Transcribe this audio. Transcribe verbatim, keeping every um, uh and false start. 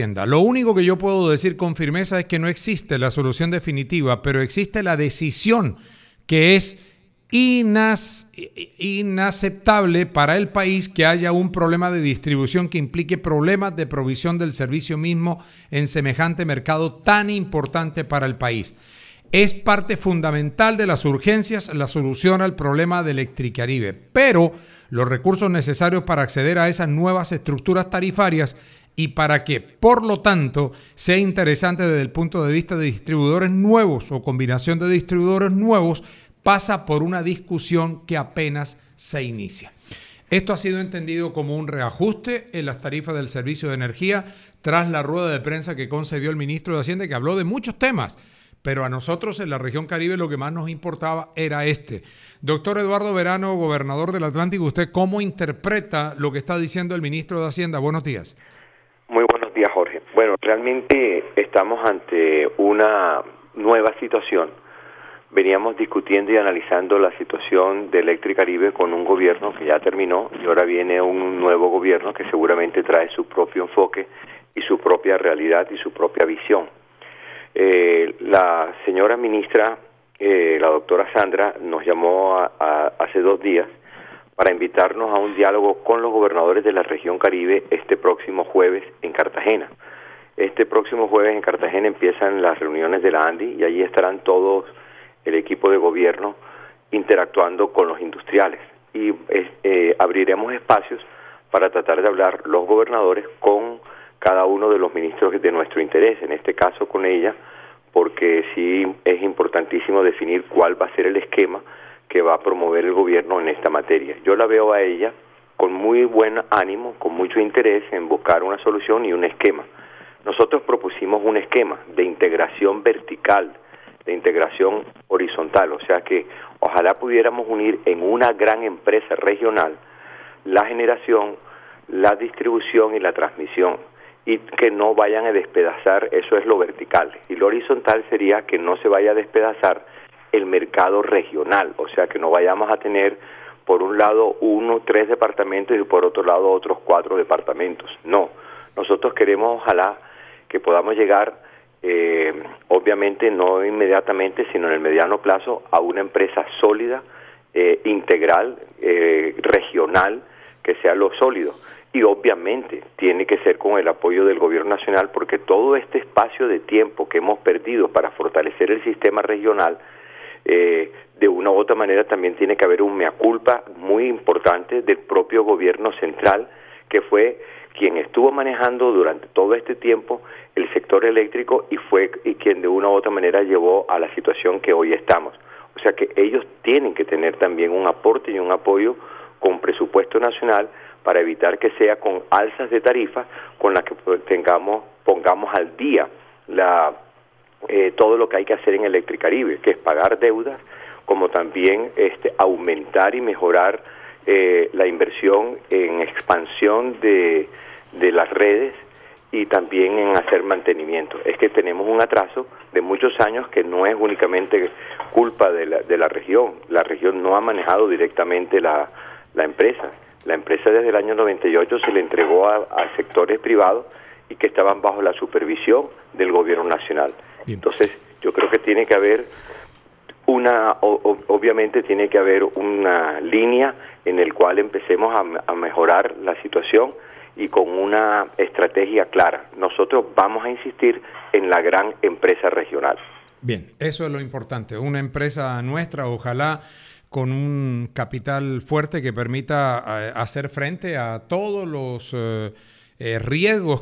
Lo único que yo puedo decir con firmeza es que no existe la solución definitiva, pero existe la decisión que es inas, inaceptable para el país que haya un problema de distribución que implique problemas de provisión del servicio mismo en semejante mercado tan importante para el país. Es parte fundamental de las urgencias la solución al problema de Electricaribe, pero los recursos necesarios para acceder a esas nuevas estructuras tarifarias y para que, por lo tanto, sea interesante desde el punto de vista de distribuidores nuevos o combinación de distribuidores nuevos, pasa por una discusión que apenas se inicia. Esto ha sido entendido como un reajuste en las tarifas del servicio de energía tras la rueda de prensa que concedió el ministro de Hacienda, que habló de muchos temas, pero a nosotros en la región Caribe lo que más nos importaba era este. Doctor Eduardo Verano, gobernador del Atlántico, ¿usted cómo interpreta lo que está diciendo el ministro de Hacienda? Buenos días. Muy buenos días, Jorge. Bueno, realmente estamos ante una nueva situación. Veníamos discutiendo y analizando la situación de Electricaribe con un gobierno que ya terminó y ahora viene un nuevo gobierno que seguramente trae su propio enfoque y su propia realidad y su propia visión. Eh, la señora ministra, eh, la doctora Sandra, nos llamó a, a, hace dos días para invitarnos a un diálogo con los gobernadores de la región Caribe este próximo jueves en Cartagena. Este próximo jueves en Cartagena empiezan las reuniones de la ANDI y allí estarán todos el equipo de gobierno interactuando con los industriales y eh, abriremos espacios para tratar de hablar los gobernadores con cada uno de los ministros de nuestro interés, en este caso con ella, porque sí es importantísimo definir cuál va a ser el esquema que va a promover el gobierno en esta materia. Yo la veo a ella con muy buen ánimo, con mucho interés en buscar una solución y un esquema. Nosotros propusimos un esquema de integración vertical, de integración horizontal, o sea que ojalá pudiéramos unir en una gran empresa regional la generación, la distribución y la transmisión, y que no vayan a despedazar, eso es lo vertical, y lo horizontal sería que no se vaya a despedazar el mercado regional, o sea que no vayamos a tener por un lado uno, tres departamentos y por otro lado otros cuatro departamentos. No, nosotros queremos ojalá que podamos llegar, eh, obviamente no inmediatamente, sino en el mediano plazo, a una empresa sólida, eh, integral, eh, regional, que sea lo sólido. Y obviamente tiene que ser con el apoyo del gobierno nacional, porque todo este espacio de tiempo que hemos perdido para fortalecer el sistema regional, eh, de una u otra manera también tiene que haber un mea culpa muy importante del propio gobierno central, que fue quien estuvo manejando durante todo este tiempo el sector eléctrico y fue y quien de una u otra manera llevó a la situación que hoy estamos. O sea que ellos tienen que tener también un aporte y un apoyo con presupuesto nacional para evitar que sea con alzas de tarifas con las que tengamos pongamos al día la eh, todo lo que hay que hacer en Electricaribe, que es pagar deudas, como también este aumentar y mejorar eh, la inversión en expansión de, de las redes y también en hacer mantenimiento. Es que tenemos un atraso de muchos años que no es únicamente culpa de la, de la región. La región no ha manejado directamente la, la empresa. La empresa desde el año noventa y ocho se le entregó a, a sectores privados y que estaban bajo la supervisión del gobierno nacional. Bien. Entonces, yo creo que tiene que haber una, o, obviamente tiene que haber una línea en el cual empecemos a, a mejorar la situación y con una estrategia clara. Nosotros vamos a insistir en la gran empresa regional. Bien, eso es lo importante. Una empresa nuestra, ojalá con un capital fuerte que permita eh, hacer frente a todos los eh, eh, riesgos